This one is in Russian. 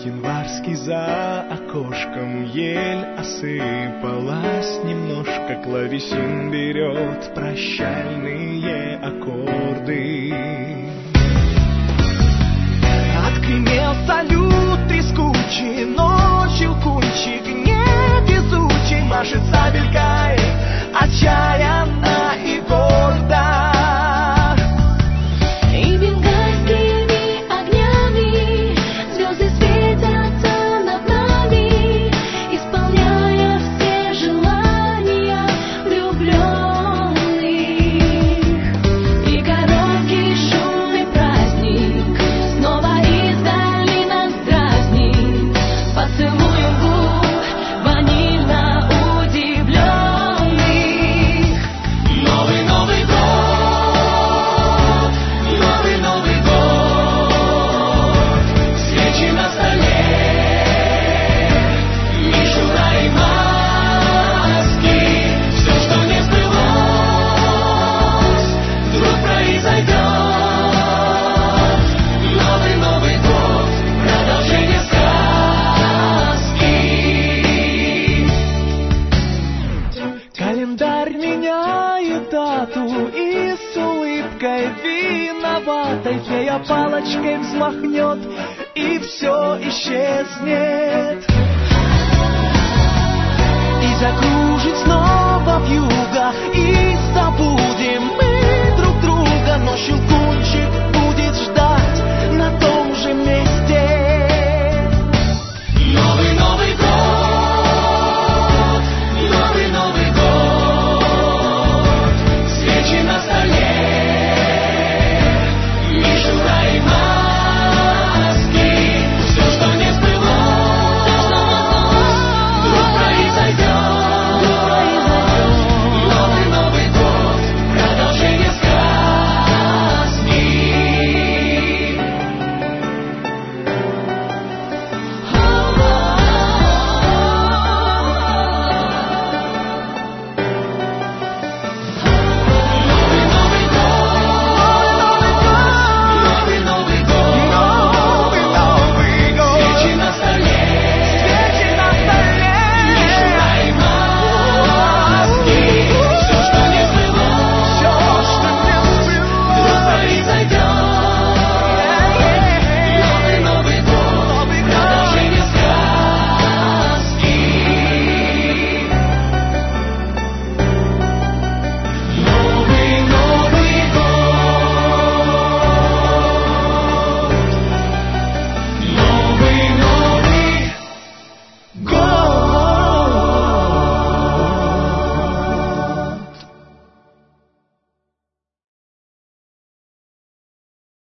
январский за окошком, ель осыпалась немножко, клавесин берет прощальные аккорды. Отгремел салют из кучи, но щелкунчик невезучий машет сабелькой отчаянно и гордо. Календарь меняет дату и с улыбкой виноватой фея палочкой взмахнет, и все исчезнет. И закружит снова вьюга, и забудет